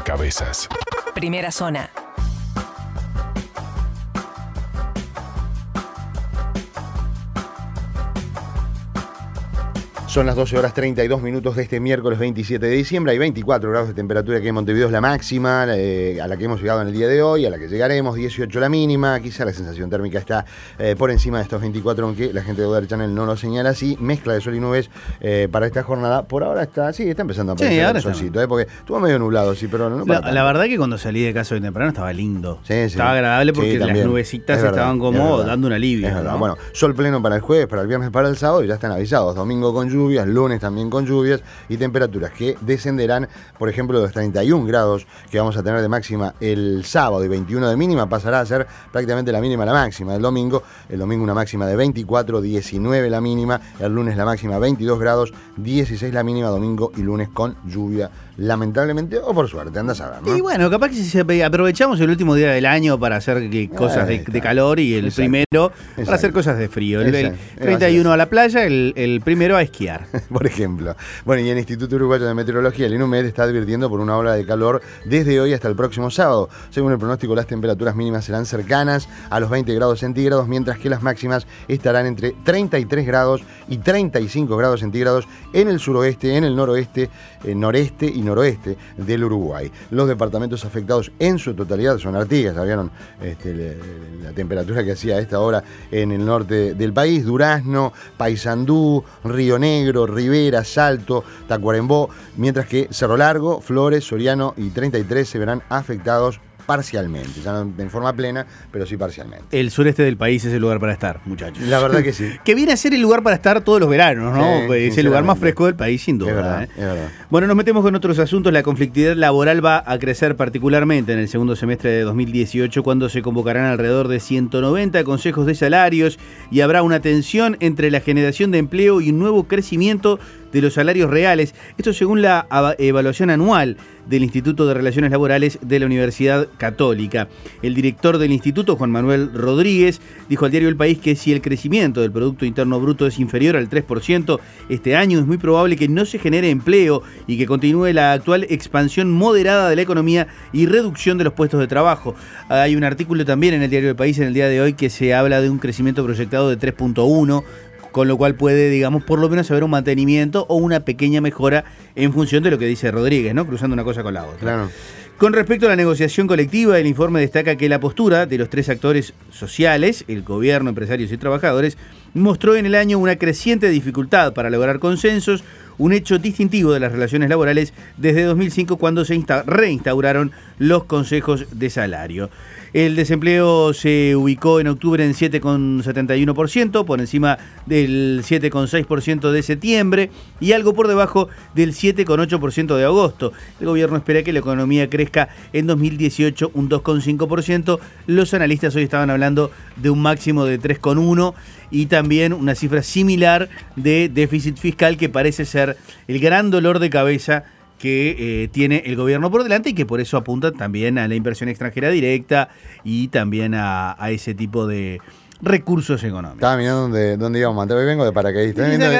cabezas. Primera zona. Son las 12 horas 32 minutos de este miércoles 27 de diciembre. Hay 24 grados de temperatura aquí en Montevideo, es la máxima a la que hemos llegado en el día de hoy, a la que llegaremos, 18 la mínima. Quizá la sensación térmica está por encima de estos 24, aunque la gente de Weather Channel no lo señala así. Mezcla de sol y nubes para esta jornada. Por ahora está empezando a aparecer el solcito, porque estuvo medio nublado, sí, pero no la verdad que cuando salí de casa hoy temprano estaba lindo. Sí. Estaba agradable porque las nubecitas estaban como dando un alivio. ¿No? Bueno, sol pleno para el jueves, para el viernes, para el sábado, y ya están avisados. Domingo con lluvias, lunes también con lluvias y temperaturas que descenderán, por ejemplo, de los 31 grados que vamos a tener de máxima el sábado y 21 de mínima, pasará a ser prácticamente la mínima la máxima del domingo. El domingo una máxima de 24, 19 la mínima, el lunes la máxima 22 grados, 16 la mínima, domingo y lunes con lluvia, lamentablemente o por suerte, andás a ver, ¿no? Y bueno, capaz que si aprovechamos el último día del año para hacer cosas de calor y el primero para hacer cosas de frío. El 31 a la playa, el primero a esquiar. Por ejemplo. Bueno, y el Instituto Uruguayo de Meteorología, el INUMED, está advirtiendo por una ola de calor desde hoy hasta el próximo sábado. Según el pronóstico, las temperaturas mínimas serán cercanas a los 20 grados centígrados, mientras que las máximas estarán entre 33 grados y 35 grados centígrados en el suroeste, en el noroeste, noreste y noroeste del Uruguay. Los departamentos afectados en su totalidad son Artigas, ya vieron la temperatura que hacía a esta hora en el norte del país, Durazno, Paysandú, Río Negro, Rivera, Salto, Tacuarembó, mientras que Cerro Largo, Flores, Soriano y 33 se verán afectados parcialmente, ya no en forma plena, pero sí parcialmente. El sureste del país es el lugar para estar, muchachos. La verdad que sí. Que viene a ser el lugar para estar todos los veranos, ¿no? Sí, es el lugar más fresco del país, sin duda. Es verdad, es verdad. Bueno, nos metemos con otros asuntos. La conflictividad laboral va a crecer particularmente en el segundo semestre de 2018, cuando se convocarán alrededor de 190 consejos de salarios y habrá una tensión entre la generación de empleo y un nuevo crecimiento de los salarios reales. Esto según la evaluación anual del Instituto de Relaciones Laborales de la Universidad Católica. El director del instituto, Juan Manuel Rodríguez, dijo al diario El País que si el crecimiento del Producto Interno Bruto es inferior al 3% este año, es muy probable que no se genere empleo y que continúe la actual expansión moderada de la economía y reducción de los puestos de trabajo. Hay un artículo también en el diario El País en el día de hoy que se habla de un crecimiento proyectado de 3.1%, con lo cual puede, digamos, por lo menos haber un mantenimiento o una pequeña mejora en función de lo que dice Rodríguez, ¿no? Cruzando una cosa con la otra. Claro. Con respecto a la negociación colectiva, el informe destaca que la postura de los tres actores sociales, el gobierno, empresarios y trabajadores, mostró en el año una creciente dificultad para lograr consensos, un hecho distintivo de las relaciones laborales desde 2005, cuando se reinstauraron los consejos de salario. El desempleo se ubicó en octubre en 7,71%, por encima del 7,6% de septiembre y algo por debajo del 7,8% de agosto. El gobierno espera que la economía crezca en 2018 un 2,5%. Los analistas hoy estaban hablando de un máximo de 3,1% y también una cifra similar de déficit fiscal, que parece ser el gran dolor de cabeza que tiene el gobierno por delante y que por eso apunta también a la inversión extranjera directa y también a ese tipo de recursos económicos. Estaba mirando dónde íbamos a mandar. Hoy vengo de paracaidista.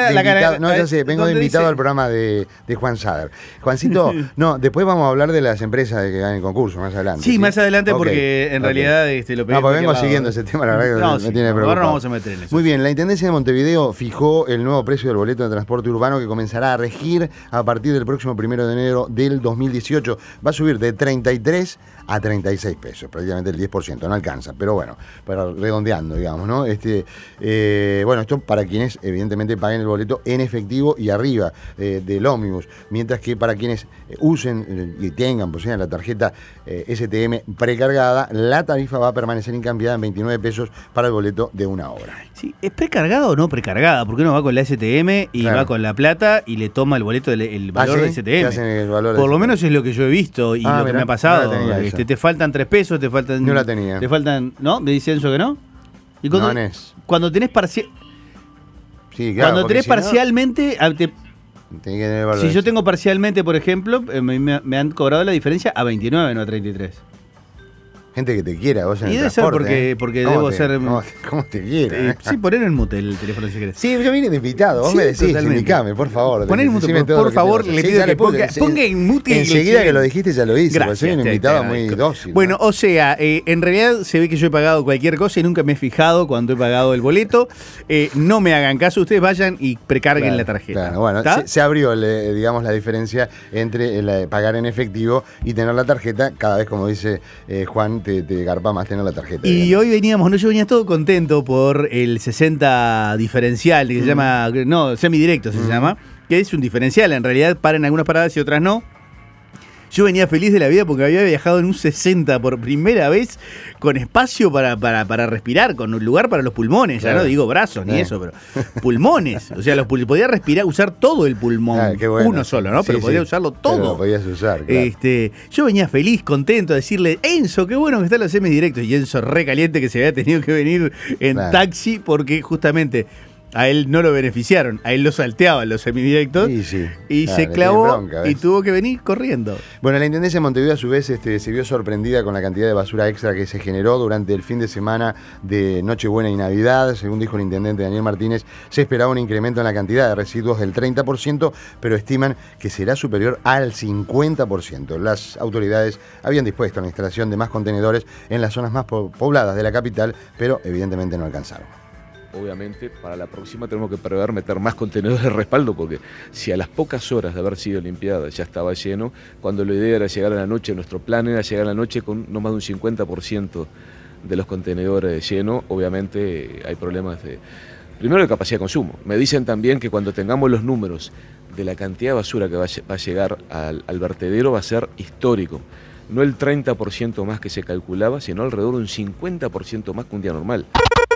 Vengo de invitado al programa de Juan Sader. Juancito, no, después vamos a hablar de las empresas que ganan el concurso más adelante. Sí, más adelante, porque en realidad lo pedí. No, porque vengo siguiendo ese tema, la verdad que me tiene preocupado. Ahora no vamos a meter en eso. Muy bien, la Intendencia de Montevideo fijó el nuevo precio del boleto de transporte urbano, que comenzará a regir a partir del próximo 1 de enero del 2018. Va a subir de 33 a 36 pesos, prácticamente el 10%, no alcanza, pero bueno, para redondeando, digamos, ¿no? Bueno, esto para quienes evidentemente paguen el boleto en efectivo y arriba del ómnibus, mientras que para quienes usen y tengan, poseen la tarjeta STM precargada, la tarifa va a permanecer incambiada en 29 pesos para el boleto de una hora. Sí, ¿es precargada o no precargada? Porque uno va con la STM y va con la plata y le toma el boleto el valor de STM. Por lo menos es lo que yo he visto y lo que me ha pasado. No te faltan 3 pesos, te faltan... No la tenía. Te faltan... ¿No? ¿Me dicen eso que no? Y cuando tenés Sí, claro, cuando tenés parcialmente... Si yo tengo parcialmente, por ejemplo, me han cobrado la diferencia a 29, no a 33. gente que te quiera, vos en Y el debe ser transporte. porque debo ser... ¿Cómo te quiera? Sí, poner en mute el teléfono si querés. Sí, yo vine de invitado, vos Sí, me decís, totalmente. indicame, por favor. Poner en mute, Decime todo por lo que favor, tengo le hacer. pido Dale, que ponga en mute. Enseguida que lo dijiste ya lo hice, porque soy un te invitado muy agradezco. dócil. Bueno, o sea, en realidad se ve que yo he pagado cualquier cosa y nunca me he fijado cuando he pagado el boleto. No me hagan caso, ustedes vayan y precarguen Claro, la tarjeta. Claro, bueno, se abrió, digamos, la diferencia entre pagar en efectivo y tener la tarjeta. Cada vez, como dice Juan, te garpa más tener la tarjeta. Y hoy veníamos, yo venía todo contento por el 60 diferencial, que se llama, semidirecto se llama, que es un diferencial, en realidad paran algunas paradas y otras no. Yo venía feliz de la vida porque había viajado en un 60 por primera vez, con espacio para respirar, con un lugar para los pulmones, Claro. ya no digo brazos ni eso, pero pulmones. O sea, podía respirar, usar todo el pulmón, qué bueno. uno solo, ¿no? Sí, Pero podía sí. usarlo Pero todo. lo podías usar, claro. Yo venía feliz, contento a decirle, Enzo, qué bueno que están los semidirectos. Y Enzo recaliente que se había tenido que venir en taxi porque justamente a él no lo beneficiaron, a él lo salteaban los semidirectos y se clavó y tuvo que venir corriendo. Bueno, la Intendencia de Montevideo a su vez se vio sorprendida con la cantidad de basura extra que se generó durante el fin de semana de Nochebuena y Navidad. Según dijo el intendente Daniel Martínez, se esperaba un incremento en la cantidad de residuos del 30%, pero estiman que será superior al 50%. Las autoridades habían dispuesto la instalación de más contenedores en las zonas más pobladas de la capital, pero evidentemente no alcanzaron. Obviamente, para la próxima tenemos que prever meter más contenedores de respaldo, porque si a las pocas horas de haber sido limpiada ya estaba lleno, cuando la idea era llegar a la noche, nuestro plan era llegar a la noche con no más de un 50% de los contenedores llenos, obviamente hay problemas primero de capacidad de consumo. Me dicen también que cuando tengamos los números de la cantidad de basura que va a llegar al vertedero va a ser histórico. No el 30% más que se calculaba, sino alrededor de un 50% más que un día normal.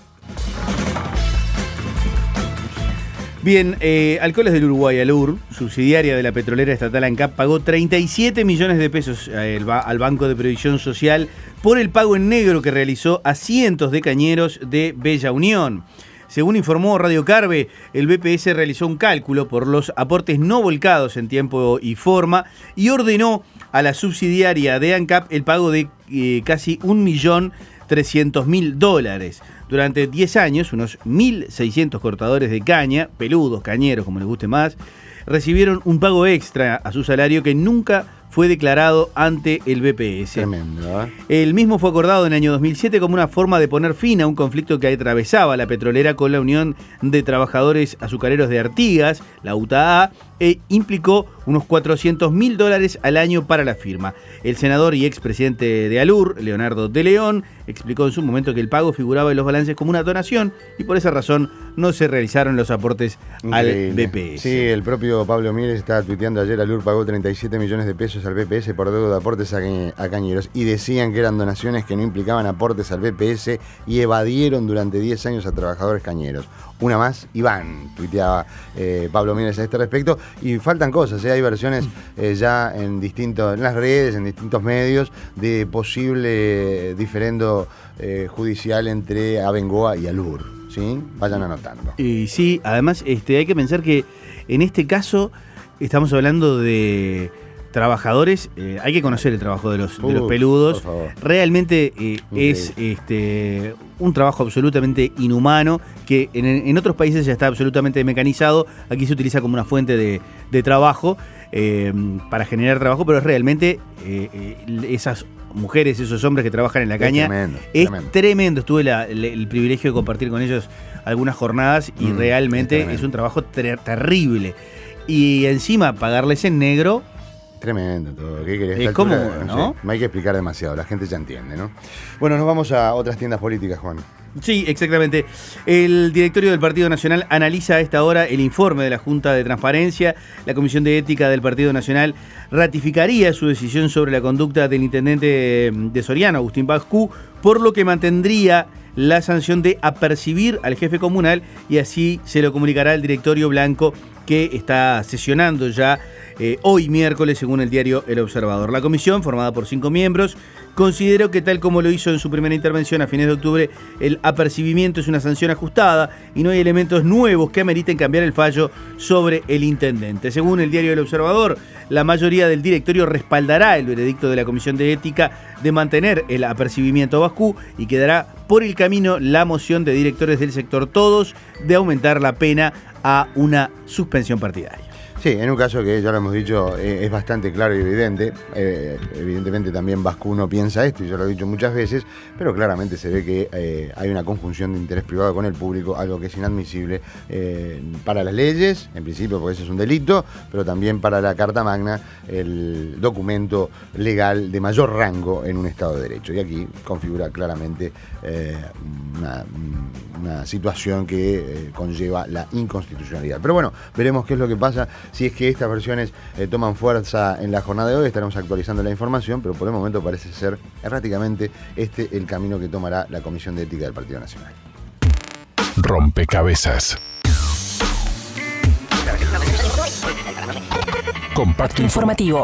Bien, Alcoholes del Uruguay, Alur, subsidiaria de la petrolera estatal ANCAP, pagó 37 millones de pesos al Banco de Previsión Social por el pago en negro que realizó a cientos de cañeros de Bella Unión. Según informó Radio Carve, el BPS realizó un cálculo por los aportes no volcados en tiempo y forma y ordenó a la subsidiaria de ANCAP el pago de casi 1.300.000 $. Durante 10 años, unos 1.600 cortadores de caña, peludos, cañeros, como les guste más, recibieron un pago extra a su salario que nunca fue declarado ante el BPS. Tremendo, ¿eh? El mismo fue acordado en el año 2007 como una forma de poner fin a un conflicto que atravesaba la petrolera con la Unión de Trabajadores Azucareros de Artigas, la UTAA, e implicó unos $400.000 al año para la firma. El senador y expresidente de Alur, Leonardo de León, explicó en su momento que el pago figuraba en los balances como una donación y por esa razón no se realizaron los aportes al BPS. Sí, el propio Pablo Mieres estaba tuiteando ayer, Alur pagó 37 millones de pesos al BPS por deuda de aportes a cañeros y decían que eran donaciones que no implicaban aportes al BPS y evadieron durante 10 años a trabajadores cañeros. Una más, Iván, tuiteaba Pablo Mieres a este respecto. Y faltan cosas, hay versiones ya en las redes, en distintos medios, de posible diferendo judicial entre Abengoa y Alur. ¿Sí? Vayan anotando. Y sí, además hay que pensar que en este caso estamos hablando de trabajadores, hay que conocer el trabajo de los peludos. Realmente es un trabajo absolutamente inhumano que en otros países ya está absolutamente mecanizado. Aquí se utiliza como una fuente de trabajo para generar trabajo, pero es realmente esas mujeres, esos hombres que trabajan en la caña, es tremendo. Tuve el privilegio de compartir con ellos algunas jornadas y realmente es un trabajo terrible. Y encima pagarles en negro. Tremendo todo. ¿Qué querés? Es como, ¿no? No hay que explicar demasiado, la gente ya entiende, ¿no? Bueno, nos vamos a otras tiendas políticas, Juan. Sí, exactamente. El directorio del Partido Nacional analiza a esta hora el informe de la Junta de Transparencia. La Comisión de Ética del Partido Nacional ratificaría su decisión sobre la conducta del intendente de Soriano, Agustín Pascu, por lo que mantendría la sanción de apercibir al jefe comunal y así se lo comunicará al directorio blanco que está sesionando ya hoy miércoles, según el diario El Observador. La comisión, formada por 5 miembros, consideró que tal como lo hizo en su primera intervención a fines de octubre, el apercibimiento es una sanción ajustada y no hay elementos nuevos que ameriten cambiar el fallo sobre el intendente. Según el diario El Observador, la mayoría del directorio respaldará el veredicto de la Comisión de Ética de mantener el apercibimiento a Bascú y quedará por el camino la moción de directores del sector todos de aumentar la pena a una suspensión partidaria. Sí, en un caso que ya lo hemos dicho, es bastante claro y evidente. Evidentemente también Bascú no piensa esto, y yo lo he dicho muchas veces, pero claramente se ve que hay una conjunción de interés privado con el público, algo que es inadmisible para las leyes, en principio, porque eso es un delito, pero también para la Carta Magna, el documento legal de mayor rango en un Estado de Derecho. Y aquí configura claramente una situación que conlleva la inconstitucionalidad. Pero bueno, veremos qué es lo que pasa. Si es que estas versiones toman fuerza en la jornada de hoy, estaremos actualizando la información, pero por el momento parece ser erráticamente el camino que tomará la Comisión de Ética del Partido Nacional. Rompecabezas. Compacto informativo.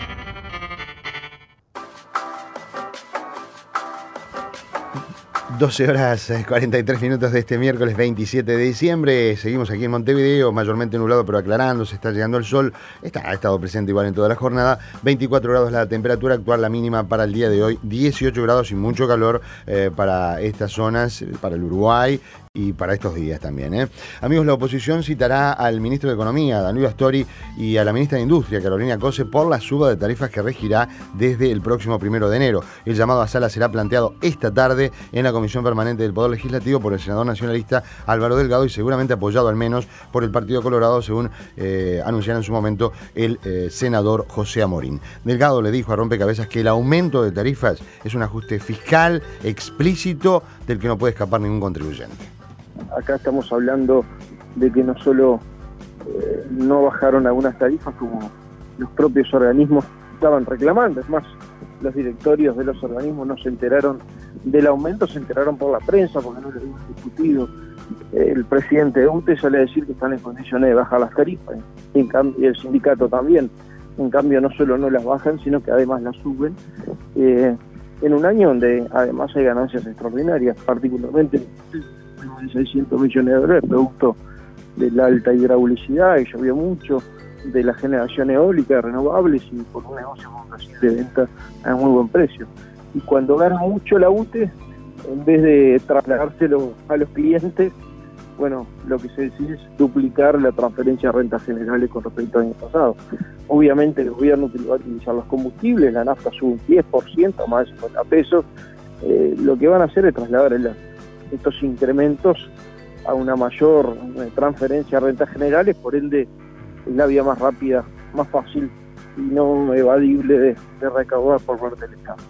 12 horas 43 minutos de este miércoles 27 de diciembre. Seguimos aquí en Montevideo, mayormente nublado pero aclarando, se está llegando el sol. Ha estado presente igual en toda la jornada. 24 grados la temperatura actual, la mínima para el día de hoy. 18 grados y mucho calor para estas zonas, para el Uruguay y para estos días también. Amigos, la oposición citará al ministro de Economía, Danilo Astori, y a la ministra de Industria, Carolina Cose, por la suba de tarifas que regirá desde el próximo 1 de enero. El llamado a sala será planteado esta tarde en la Comisión Permanente del Poder Legislativo por el senador nacionalista Álvaro Delgado y seguramente apoyado al menos por el Partido Colorado, según anunciara en su momento el senador José Amorín. Delgado le dijo a Rompecabezas que el aumento de tarifas es un ajuste fiscal explícito del que no puede escapar ningún contribuyente. Acá estamos hablando de que no solo no bajaron algunas tarifas, como los propios organismos estaban reclamando. Es más, los directorios de los organismos no se enteraron del aumento, se enteraron por la prensa porque no lo habían discutido. El presidente de UTE sale a decir que están en condiciones de bajar las tarifas, y el sindicato también. En cambio, no solo no las bajan, sino que además las suben, en un año donde además hay ganancias extraordinarias, particularmente de 600 millones de dólares, producto de la alta hidraulicidad, que llovió mucho, de la generación eólica de renovables y por un negocio con Brasil de venta a muy buen precio. Y cuando gana mucho la UTE, en vez de trasladárselo a los clientes, bueno, lo que se decide es duplicar la transferencia de rentas generales con respecto al año pasado. Obviamente el gobierno va a utilizar los combustibles, la nafta sube un 10%, más de 50 pesos. Lo que van a hacer es trasladar estos incrementos a una mayor transferencia de rentas generales, por ende es la vía más rápida, más fácil y no evadible de recaudar por parte del Estado.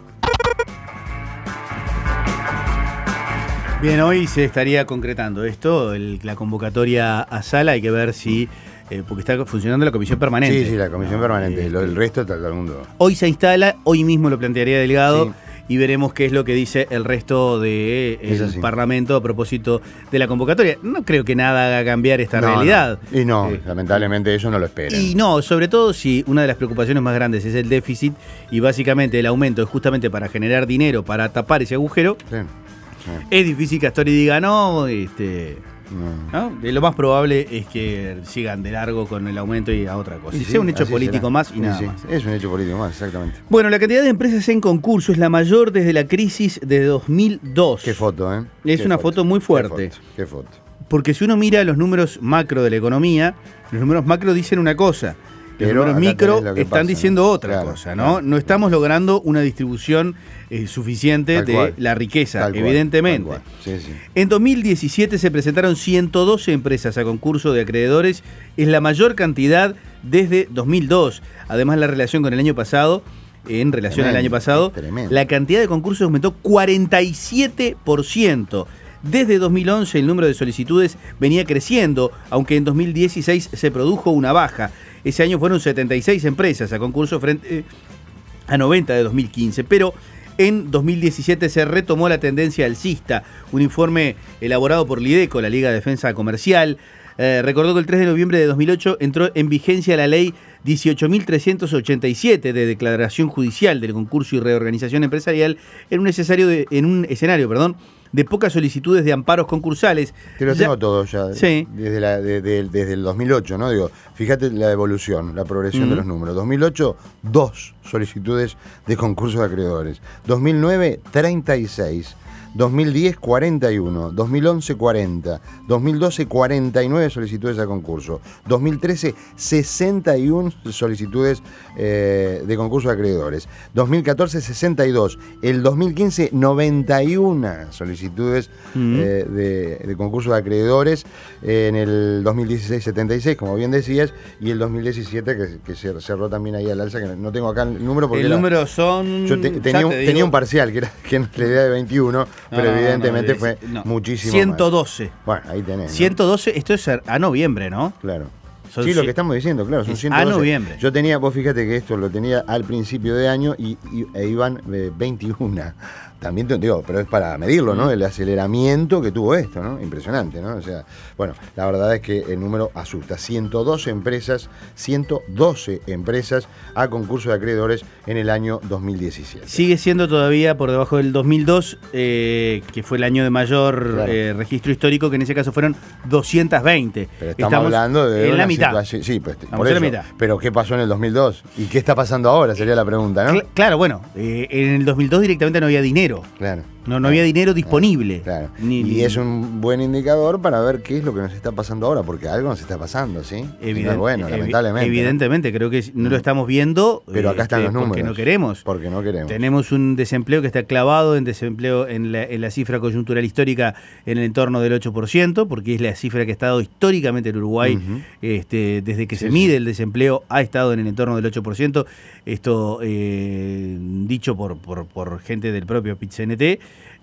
Bien, hoy se estaría concretando esto, la convocatoria a sala, hay que ver si, porque está funcionando la comisión permanente. Sí, la comisión permanente, el resto está todo el mundo. Hoy se instala, hoy mismo lo plantearía Delgado. Sí. Y veremos qué es lo que dice el resto del Parlamento a propósito de la convocatoria. No creo que nada haga cambiar esta realidad. No. Y no, lamentablemente eso no lo esperan. Y no, sobre todo si una de las preocupaciones más grandes es el déficit y básicamente el aumento es justamente para generar dinero, para tapar ese agujero. Sí. Es difícil que Astori diga no. ¿No? Lo más probable es que sigan de largo con el aumento y a otra cosa. Y sea un hecho político más y nada más. Es un hecho político más, exactamente. Bueno, la cantidad de empresas en concurso es la mayor desde la crisis de 2002. Qué foto, ¿eh? Es una foto muy fuerte. Qué foto. Porque si uno mira los números macro de la economía, los números macro dicen una cosa. Los números micro están diciendo otra cosa, ¿no? Claro. No estamos logrando una distribución suficiente de la riqueza, evidentemente. Sí. En 2017 se presentaron 112 empresas a concurso de acreedores, es la mayor cantidad desde 2002. Además, la relación con el año pasado, en relación al año pasado, la cantidad de concursos aumentó 47%. Desde 2011 el número de solicitudes venía creciendo, aunque en 2016 se produjo una baja. Ese año fueron 76 empresas a concurso frente a 90 de 2015, pero En 2017 se retomó la tendencia alcista. Un informe elaborado por Lideco, la Liga de Defensa Comercial, recordó que el 3 de noviembre de 2008 entró en vigencia la ley 18.387 de declaración judicial del concurso y reorganización empresarial en un escenario de pocas solicitudes de amparos concursales. Te lo tengo todo ya, sí. desde el 2008, ¿no? Digo, fíjate la evolución, la progresión de los números. 2008, 2 solicitudes de concursos de acreedores. 2009, 36. 2010, 41, 2011, 40, 2012, 49 solicitudes a concurso, 2013, 61 solicitudes de concurso de acreedores, 2014, 62, el 2015, 91 solicitudes de concurso de acreedores, en el 2016, 76, como bien decías, y el 2017, que se cerró también ahí al alza, que no tengo acá el número porque... El número son... Yo tenía un parcial, que era la idea de 21, pero evidentemente fue muchísimo 112. Más. Bueno, ahí tenés. 112, ¿no? Esto es a noviembre, ¿no? Claro. Sí, lo que estamos diciendo, claro, son 112. A noviembre. Yo tenía, vos fíjate que esto lo tenía al principio de año e iban 21. También te digo, pero es para medirlo, ¿no? El aceleramiento que tuvo esto, ¿no? Impresionante, ¿no? O sea, bueno, la verdad es que el número asusta. 112 empresas a concurso de acreedores en el año 2017. Sigue siendo todavía por debajo del 2002, que fue el año de mayor registro histórico, que en ese caso fueron 220. Pero estamos hablando de en la mitad. Sí, pues, por eso. La mitad. Pero ¿qué pasó en el 2002? ¿Y qué está pasando ahora? Sería la pregunta, ¿no? Claro, bueno, en el 2002 directamente no había dinero. Claro. No había dinero disponible. Claro. Y es un buen indicador para ver qué es lo que nos está pasando ahora, porque algo nos está pasando, ¿sí? Bueno, lamentablemente. Evidentemente, creo que no lo estamos viendo. Pero acá están los números. Porque no queremos. Porque no queremos. Tenemos un desempleo que está clavado en desempleo en la cifra coyuntural histórica en el entorno del 8%, porque es la cifra que ha estado históricamente en Uruguay, desde que se mide el desempleo, ha estado en el entorno del 8%. Esto dicho por gente del propio PIT-CNT.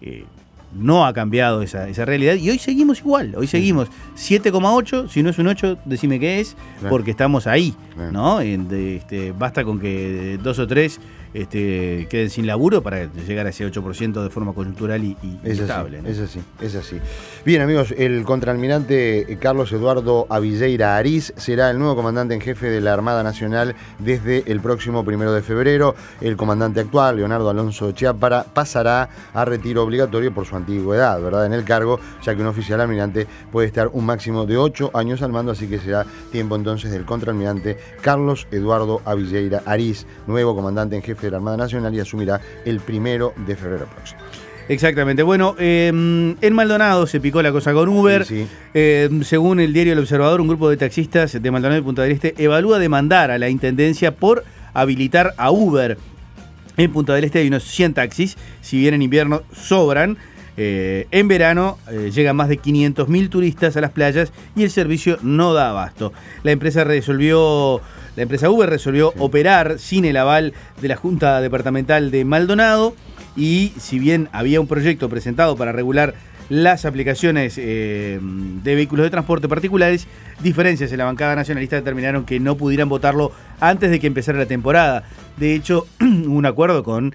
No ha cambiado esa realidad y hoy seguimos igual, hoy seguimos 7,8, si no es un 8 decime qué es, porque estamos ahí, ¿no? Basta con que 2 o 3 queden sin laburo para llegar a ese 8% de forma coyuntural y estable, ¿no? Es así. Bien, amigos, el contraalmirante Carlos Eduardo Avilleira Ariz será el nuevo comandante en jefe de la Armada Nacional desde el próximo 1 de febrero. El comandante actual, Leonardo Alonso Chiappara, pasará a retiro obligatorio por su antigüedad, ¿verdad?, en el cargo, ya que un oficial almirante puede estar un máximo de 8 años al mando, así que será tiempo entonces del contraalmirante Carlos Eduardo Avilleira Ariz, nuevo comandante en jefe de la Armada Nacional, y asumirá el 1 de febrero próximo. Exactamente. Bueno, en Maldonado se picó la cosa con Uber. Sí. Según el diario El Observador, un grupo de taxistas de Maldonado y Punta del Este evalúa demandar a la Intendencia por habilitar a Uber. En Punta del Este hay unos 100 taxis, si bien en invierno sobran. En verano llegan más de 500.000 turistas a las playas y el servicio no da abasto. La empresa Uber resolvió operar sin el aval de la Junta Departamental de Maldonado, y si bien había un proyecto presentado para regular las aplicaciones de vehículos de transporte particulares, diferencias en la bancada nacionalista determinaron que no pudieran votarlo antes de que empezara la temporada. De hecho, hubo un acuerdo con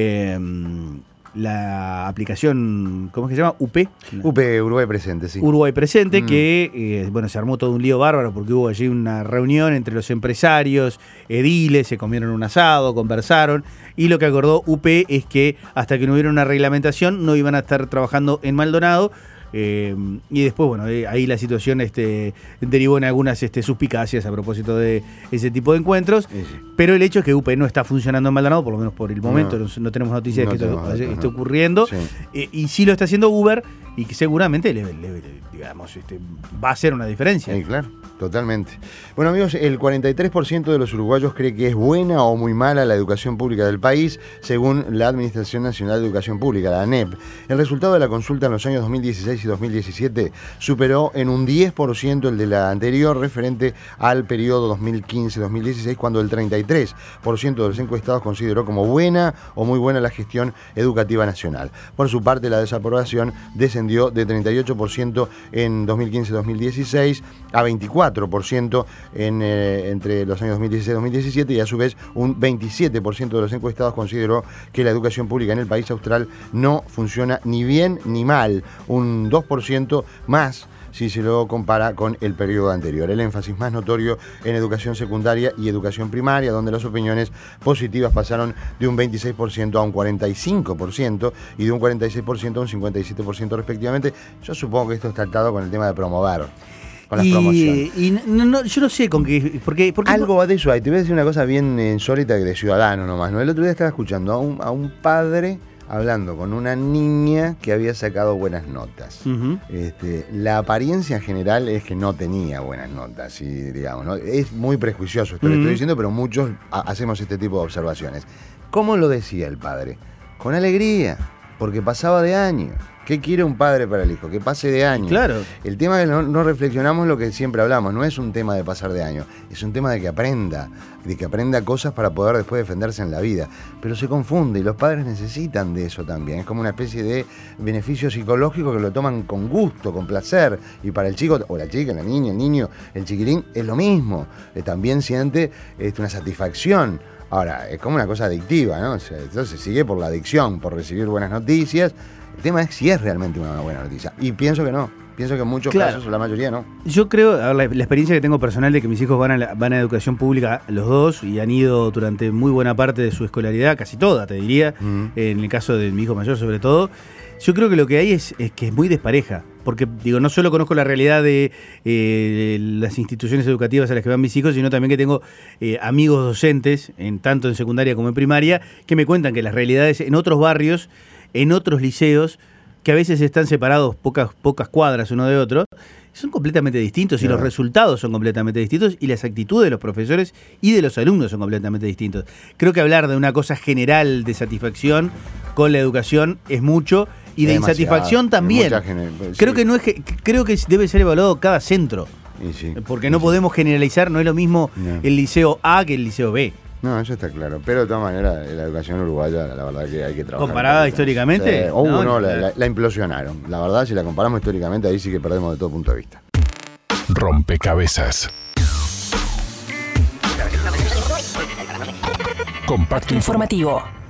la aplicación, ¿cómo es que se llama? UP. Uruguay Presente, sí. Uruguay Presente, que se armó todo un lío bárbaro porque hubo allí una reunión entre los empresarios, ediles, se comieron un asado, conversaron, y lo que acordó UP es que hasta que no hubiera una reglamentación no iban a estar trabajando en Maldonado. Y después, bueno, ahí la situación derivó en algunas suspicacias a propósito de ese tipo de encuentros, pero el hecho es que UP no está funcionando en Maldonado, por lo menos por el momento, no tenemos noticias de que esto esté ocurriendo, y sí lo está haciendo Uber, y que seguramente va a hacer una diferencia. Sí, claro, totalmente. Bueno, amigos, el 43% de los uruguayos cree que es buena o muy mala la educación pública del país, según la Administración Nacional de Educación Pública, la ANEP. El resultado de la consulta en los años 2016 y 2017 superó en un 10% el de la anterior, referente al periodo 2015-2016, cuando el 33% de los encuestados consideró como buena o muy buena la gestión educativa nacional. Por su parte, la desaprobación descendió descendió de 38% en 2015-2016 a 24% entre los años 2016 y 2017, y a su vez un 27% de los encuestados consideró que la educación pública en el país austral no funciona ni bien ni mal, un 2% más si se lo compara con el periodo anterior. El énfasis más notorio en educación secundaria y educación primaria, donde las opiniones positivas pasaron de un 26% a un 45% y de un 46% a un 57% respectivamente. Yo supongo que esto está atado con el tema de promover. Con las promociones. Yo no sé con qué. Porque algo va de eso ahí. Te voy a decir una cosa bien insólita de ciudadano nomás, ¿no? El otro día estaba escuchando a un padre hablando con una niña que había sacado buenas notas. Uh-huh. La apariencia en general es que no tenía buenas notas, y, digamos, ¿no? Es muy prejuicioso esto, uh-huh, le estoy diciendo, pero muchos hacemos este tipo de observaciones. ¿Cómo lo decía el padre? Con alegría, porque pasaba de año. ¿Qué quiere un padre para el hijo? Que pase de año. Claro. El tema es que no reflexionamos lo que siempre hablamos, no es un tema de pasar de año, es un tema de que aprenda cosas para poder después defenderse en la vida. Pero se confunde y los padres necesitan de eso también. Es como una especie de beneficio psicológico que lo toman con gusto, con placer. Y para el chico o la chica, la niña, el niño, el chiquilín, es lo mismo. También siente una satisfacción. Ahora, es como una cosa adictiva, ¿no? O sea, entonces sigue por la adicción, por recibir buenas noticias. El tema es si es realmente una buena noticia. Y pienso que no. Pienso que en muchos casos, la mayoría no. Yo creo, la experiencia que tengo personal de que mis hijos van a educación pública los dos y han ido durante muy buena parte de su escolaridad, casi toda, te diría, en el caso de mi hijo mayor sobre todo. Yo creo que lo que hay es que es muy despareja. Porque, digo, no solo conozco la realidad de las instituciones educativas a las que van mis hijos, sino también que tengo amigos docentes, tanto en secundaria como en primaria, que me cuentan que las realidades en otros barrios, en otros liceos, que a veces están separados pocas cuadras uno de otro, son completamente distintos y los resultados son completamente distintos y las actitudes de los profesores y de los alumnos son completamente distintos. Creo que hablar de una cosa general de satisfacción con la educación es mucho y de insatisfacción también. Creo que debe ser evaluado cada centro. Porque no podemos generalizar, no es lo mismo el liceo A que el liceo B. No, eso está claro. Pero de todas maneras, la educación uruguaya, la verdad que hay que trabajar. ¿Comparada históricamente? La implosionaron. La verdad, si la comparamos históricamente, ahí sí que perdemos de todo punto de vista. Rompecabezas. Compacto informativo.